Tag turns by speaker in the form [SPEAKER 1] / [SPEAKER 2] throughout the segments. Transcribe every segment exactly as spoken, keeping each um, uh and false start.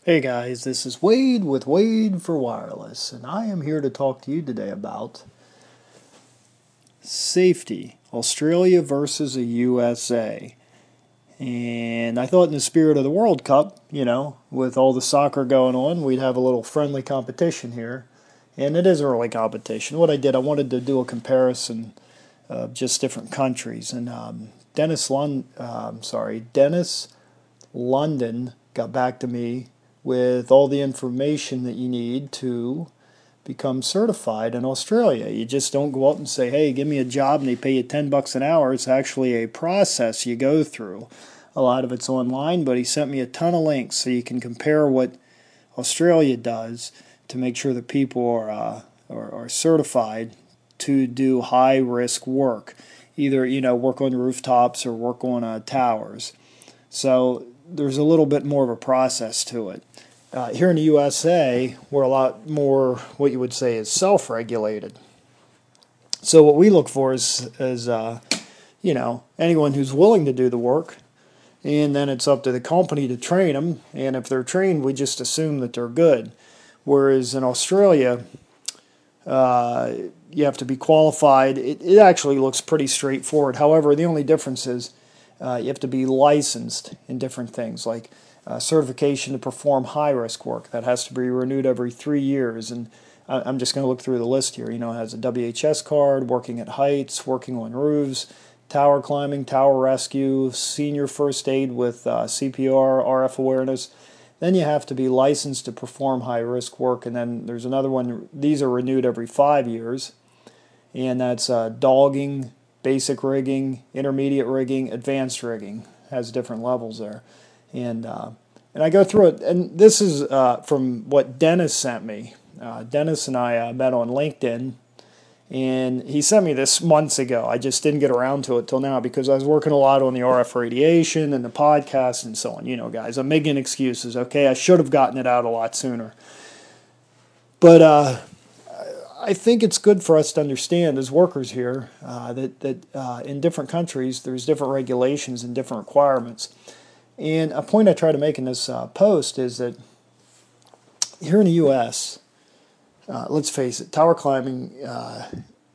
[SPEAKER 1] Hey guys, this is Wade with Wade for Wireless, and I am here to talk to you today about safety, Australia versus the U S A. And I thought, in the spirit of the World Cup, you know, with all the soccer going on, we'd have a little friendly competition here. And it is a early competition. What I did, I wanted to do a comparison of just different countries. And um, Dennis Lund, uh, I'm sorry, Dennis London got back to me with all the information that you need to become certified in Australia. You just don't go out and say, hey, give me a job and they pay you ten bucks an hour. It's actually a process you go through. A lot of it's online, but he sent me a ton of links so you can compare what Australia does to make sure that people are, uh, are, are certified to do high-risk work, either you know work on rooftops or work on uh, towers. So there's a little bit more of a process to it. Uh, here in the U S A, we're a lot more what you would say is self-regulated. So what we look for is, is uh, you know, anyone who's willing to do the work, and then it's up to the company to train them. And if they're trained, we just assume that they're good. Whereas in Australia, uh, you have to be qualified. It, it actually looks pretty straightforward. However, the only difference is uh, you have to be licensed in different things, like uh, certification to perform high-risk work. That has to be renewed every three years. And I, I'm just going to look through the list here. You know, it has a W H S card, working at heights, working on roofs, tower climbing, tower rescue, senior first aid with uh, C P R, R F awareness. Then you have to be licensed to perform high-risk work, and then there's another one. These are renewed every five years, and that's uh, dogging, basic rigging, intermediate rigging, advanced rigging. Has different levels there, and uh, and I go through it. And this is uh, from what Dennis sent me. Uh, Dennis and I uh, met on LinkedIn. And he sent me this months ago. I just didn't get around to it till now because I was working a lot on the R F radiation and the podcast and so on. You know, guys, I'm making excuses, okay? I should have gotten it out a lot sooner. But uh, I think it's good for us to understand as workers here uh, that, that uh, in different countries there's different regulations and different requirements. And a point I try to make in this uh, post is that here in the U S, Uh, let's face it, tower climbing, uh,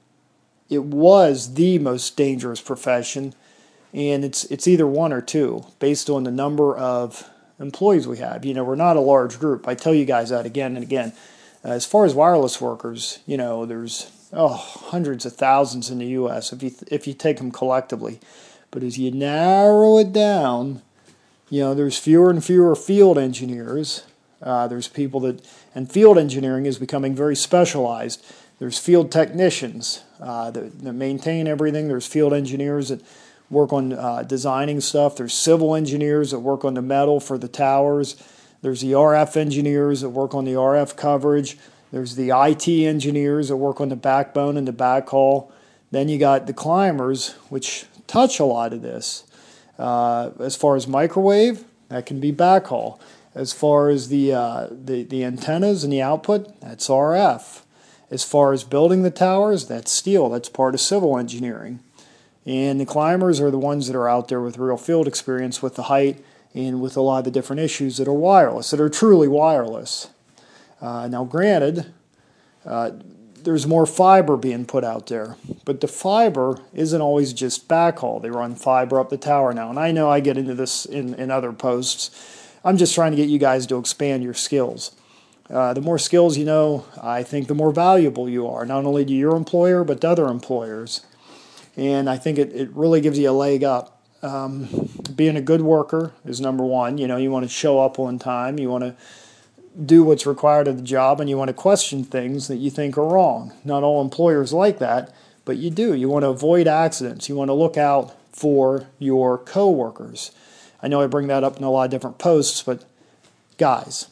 [SPEAKER 1] it was the most dangerous profession, and it's it's either one or two, based on the number of employees we have. You know, we're not a large group. I tell you guys that again and again. Uh, as far as wireless workers, you know, there's oh hundreds of thousands in the U S if you if you take them collectively. But as you narrow it down, you know, there's fewer and fewer field engineers. Uh, there's people that, and field engineering is becoming very specialized. There's field technicians uh, that, that maintain everything. There's field engineers that work on uh, designing stuff. There's civil engineers that work on the metal for the towers. There's the R F engineers that work on the R F coverage. There's the I T engineers that work on the backbone and the backhaul. Then you got the climbers, which touch a lot of this. Uh, as far as microwave, that can be backhaul. As far as the, uh, the the antennas and the output, that's R F. As far as building the towers, that's steel. That's part of civil engineering. And the climbers are the ones that are out there with real field experience with the height and with a lot of the different issues that are wireless, that are truly wireless. Uh, now, granted, uh, there's more fiber being put out there, but the fiber isn't always just backhaul. They run fiber up the tower now, and I know I get into this in, in other posts. I'm just trying to get you guys to expand your skills. Uh, the more skills you know, I think the more valuable you are, not only to your employer, but to other employers. And I think it, it really gives you a leg up. Um, being a good worker is number one. You know, you want to show up on time. You want to do what's required of the job, and you want to question things that you think are wrong. Not all employers like that, but you do. You want to avoid accidents. You want to look out for your coworkers. I know I bring that up in a lot of different posts, but guys,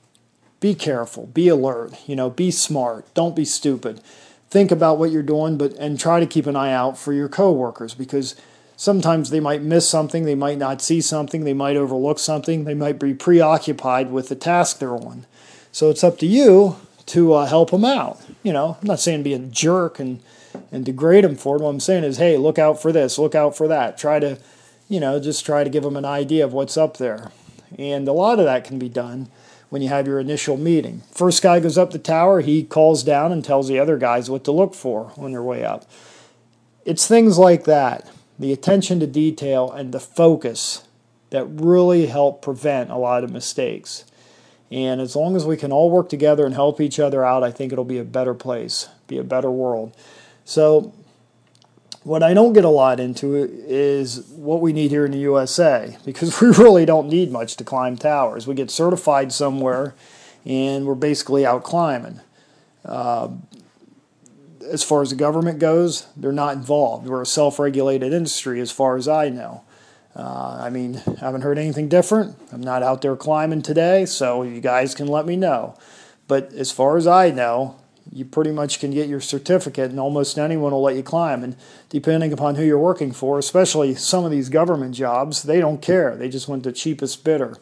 [SPEAKER 1] be careful, be alert, you know, be smart, don't be stupid. Think about what you're doing, but and try to keep an eye out for your coworkers, because sometimes they might miss something, they might not see something, they might overlook something, they might be preoccupied with the task they're on. So it's up to you to uh, help them out. You know, I'm not saying be a jerk and, and degrade them for it. What I'm saying is, hey, look out for this, look out for that. Try to you know, just try to give them an idea of what's up there. And a lot of that can be done when you have your initial meeting. First guy goes up the tower, he calls down and tells the other guys what to look for on their way up. It's things like that, the attention to detail and the focus, that really help prevent a lot of mistakes. And as long as we can all work together and help each other out, I think it'll be a better place, be a better world. So what I don't get a lot into is what we need here in the U S A, because we really don't need much to climb towers. We get certified somewhere, and we're basically out climbing. Uh, as far as the government goes, they're not involved. We're a self-regulated industry as far as I know. Uh, I mean, I haven't heard anything different. I'm not out there climbing today, so you guys can let me know. But as far as I know, you pretty much can get your certificate, and almost anyone will let you climb. And depending upon who you're working for, especially some of these government jobs, they don't care. They just want the cheapest bidder.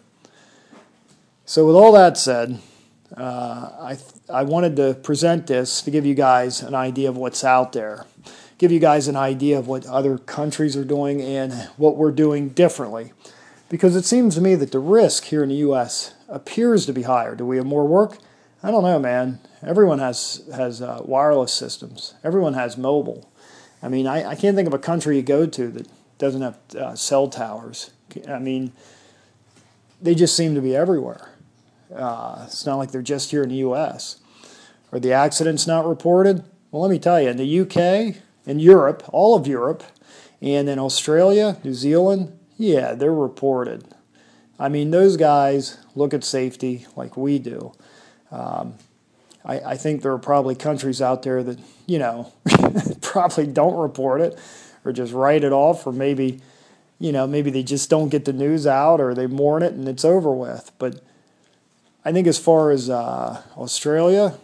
[SPEAKER 1] So with all that said, uh, I, I wanted to present this to give you guys an idea of what's out there, give you guys an idea of what other countries are doing and what we're doing differently. Because it seems to me that the risk here in the U S appears to be higher. Do we have more work? I don't know, man. Everyone has has uh, wireless systems. Everyone has mobile. I mean, I, I can't think of a country you go to that doesn't have uh, cell towers. I mean, they just seem to be everywhere. Uh, it's not like they're just here in the U S Are the accidents not reported? Well, let me tell you, in the U K, in Europe, all of Europe, and in Australia, New Zealand, yeah, they're reported. I mean, those guys look at safety like we do. Um, I, I think there are probably countries out there that, you know, probably don't report it or just write it off, or maybe, you know, maybe they just don't get the news out, or they mourn it and it's over with. But I think as far as uh, Australia,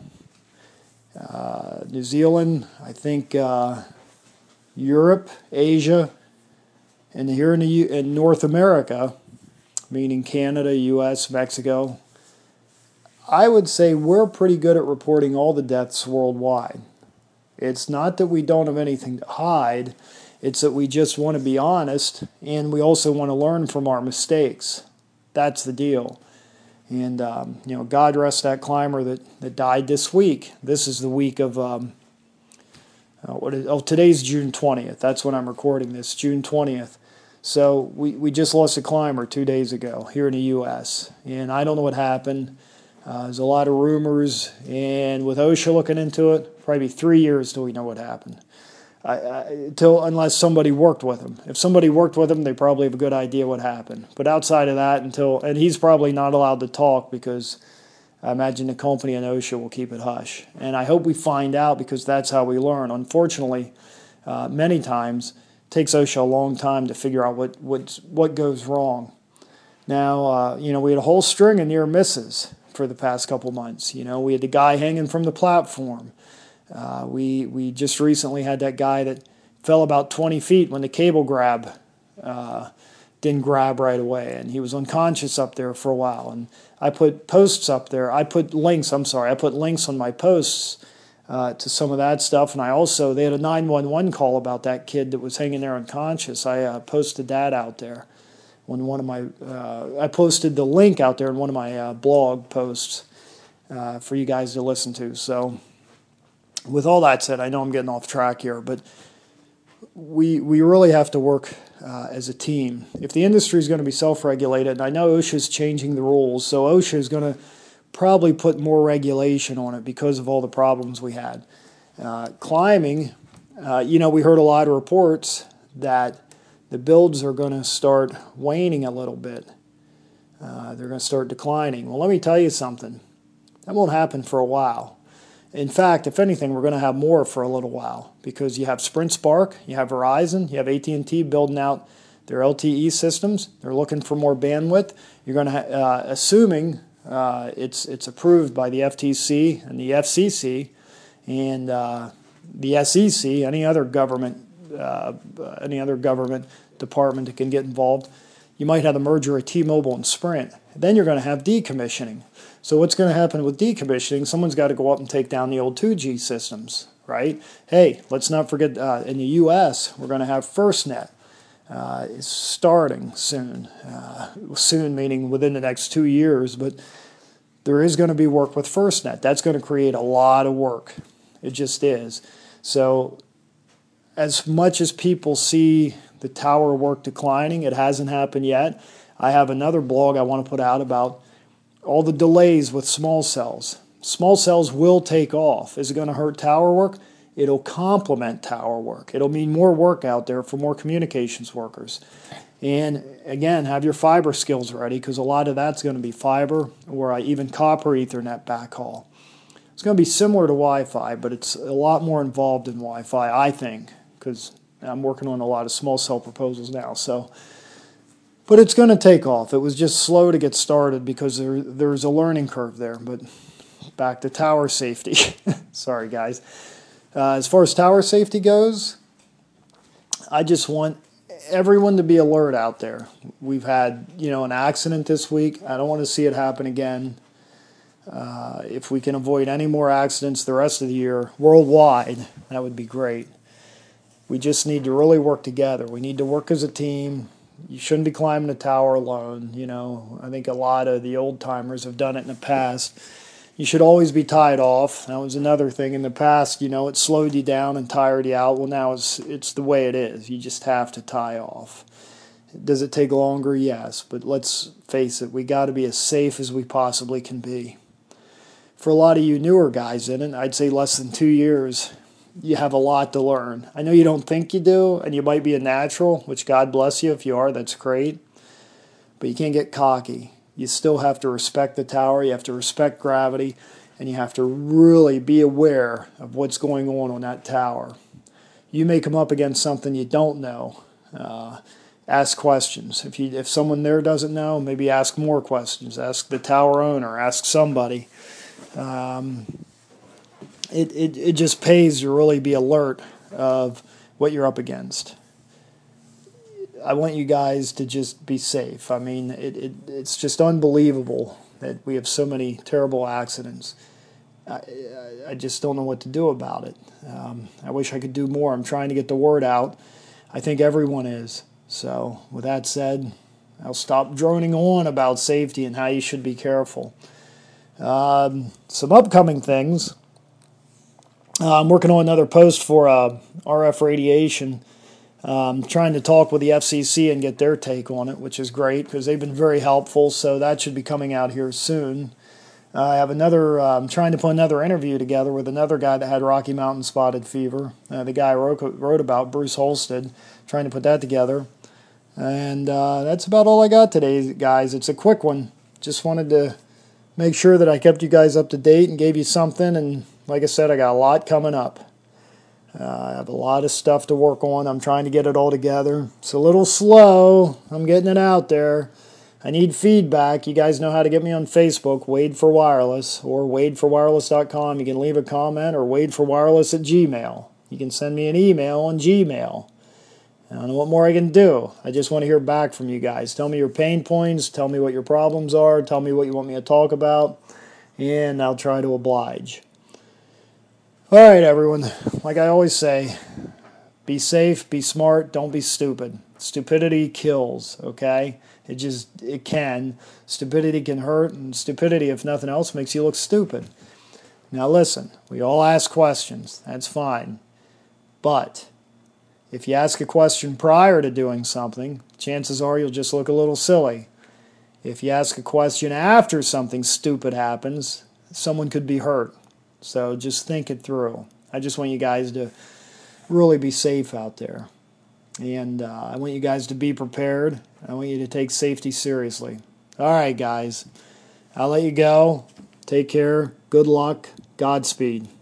[SPEAKER 1] uh, New Zealand, I think uh, Europe, Asia, and here in, the U in North America, meaning Canada, U S, Mexico, I would say we're pretty good at reporting all the deaths worldwide. It's not that we don't have anything to hide, it's that we just want to be honest, and we also want to learn from our mistakes. That's the deal. And, um, you know, God rest that climber that, that died this week. This is the week of, um, uh, what is, oh, today's June twentieth. That's when I'm recording this, June twentieth. So we, we just lost a climber two days ago here in the U S And I don't know what happened. Uh, there's a lot of rumors, and with OSHA looking into it, probably three years till we know what happened. I, I, till unless somebody worked with him. If somebody worked with him, they probably have a good idea what happened. But outside of that, until and he's probably not allowed to talk because I imagine the company and OSHA will keep it hush. And I hope we find out, because that's how we learn. Unfortunately, uh, many times it takes OSHA a long time to figure out what what what goes wrong. Now, uh, you know, we had a whole string of near misses for the past couple months. You know, we had the guy hanging from the platform. Uh, we we just recently had that guy that fell about twenty feet when the cable grab uh, didn't grab right away, and he was unconscious up there for a while. And I put posts up there. I put links. I'm sorry. I put links on my posts uh, to some of that stuff. And I also they had a nine one one call about that kid that was hanging there unconscious. I uh, posted that out there. When one of my uh, I posted the link out there in one of my uh, blog posts uh, for you guys to listen to. So. With all that said, I know I'm getting off track here, but we we really have to work uh, as a team. If the industry is going to be self-regulated, and I know OSHA is changing the rules, so OSHA is going to probably put more regulation on it because of all the problems we had. Uh, climbing, uh, you know, we heard a lot of reports that the builds are going to start waning a little bit. Uh, they're going to start declining. Well, let me tell you something. That won't happen for a while. In fact, if anything, we're going to have more for a little while, because you have Sprint Spark, you have Verizon, you have A T and T building out their L T E systems. They're looking for more bandwidth. You're going to, ha uh, assuming uh, it's it's approved by the F T C and the F C C and uh, the S E C, any other government, uh, any other government department that can get involved. You might have the merger of T-Mobile and Sprint. Then you're going to have decommissioning. So what's going to happen with decommissioning? Someone's got to go up and take down the old two G systems, right? Hey, let's not forget, uh, in the U S, we're going to have FirstNet. Uh, it's starting soon. Uh, soon meaning within the next two years. But there is going to be work with FirstNet. That's going to create a lot of work. It just is. So as much as people see the tower work declining, it hasn't happened yet. I have another blog I want to put out about all the delays with small cells. Small cells will take off. Is it going to hurt tower work? It'll complement tower work. It'll mean more work out there for more communications workers. And again, have your fiber skills ready, because a lot of that's going to be fiber or even copper Ethernet backhaul. It's going to be similar to Wi-Fi, but it's a lot more involved in Wi-Fi, I think, because I'm working on a lot of small cell proposals now. So, but it's going to take off. It was just slow to get started because there, there's a learning curve there. But back to tower safety. Sorry, guys. Uh, as far as tower safety goes, I just want everyone to be alert out there. We've had, you know, an accident this week. I don't want to see it happen again. Uh, if we can avoid any more accidents the rest of the year worldwide, that would be great. We just need to really work together. We need to work as a team. You shouldn't be climbing a tower alone. You know, I think a lot of the old timers have done it in the past. You should always be tied off. That was another thing in the past. You know, it slowed you down and tired you out. Well, now it's it's the way it is. You just have to tie off. Does it take longer? Yes, but let's face it. We got to be as safe as we possibly can be. For a lot of you newer guys in it, I'd say less than two years, you have a lot to learn. I know you don't think you do, and you might be a natural, which God bless you if you are. That's great. But you can't get cocky. You still have to respect the tower, you have to respect gravity, and you have to really be aware of what's going on on that tower. You may come up against something you don't know. Uh, ask questions. If you, if someone there doesn't know, maybe ask more questions. Ask the tower owner, ask somebody. Um, it, it, it just pays to really be alert of what you're up against. I want you guys to just be safe. I mean, it, it it's just unbelievable that we have so many terrible accidents. I, I just don't know what to do about it. Um, I wish I could do more. I'm trying to get the word out. I think everyone is. So with that said, I'll stop droning on about safety and how you should be careful. Um, some upcoming things. Uh, I'm working on another post for uh, R F radiation. Um, trying to talk with the F C C and get their take on it, which is great because they've been very helpful. So that should be coming out here soon. Uh, I have another. Uh, I'm trying to put another interview together with another guy that had Rocky Mountain spotted fever. Uh, the guy I wrote, wrote about, Bruce Holstead. Trying to put that together, and uh, that's about all I got today, guys. It's a quick one. Just wanted to make sure that I kept you guys up to date and gave you something. And like I said, I got a lot coming up. Uh, I have a lot of stuff to work on. I'm trying to get it all together. It's a little slow. I'm getting it out there. I need feedback. You guys know how to get me on Facebook, Wade for Wireless, or wade for wireless dot com. You can leave a comment, or wade for wireless at Gmail. You can send me an email on Gmail. I don't know what more I can do. I just want to hear back from you guys. Tell me your pain points. Tell me what your problems are. Tell me what you want me to talk about. And I'll try to oblige. All right, everyone. Like I always say, be safe, be smart, don't be stupid. Stupidity kills, okay? It just, it can. Stupidity can hurt, and stupidity, if nothing else, makes you look stupid. Now listen, we all ask questions. That's fine. But if you ask a question prior to doing something, chances are you'll just look a little silly. If you ask a question after something stupid happens, someone could be hurt. So just think it through. I just want you guys to really be safe out there. And uh, I want you guys to be prepared. I want you to take safety seriously. All right, guys. I'll let you go. Take care. Good luck. Godspeed.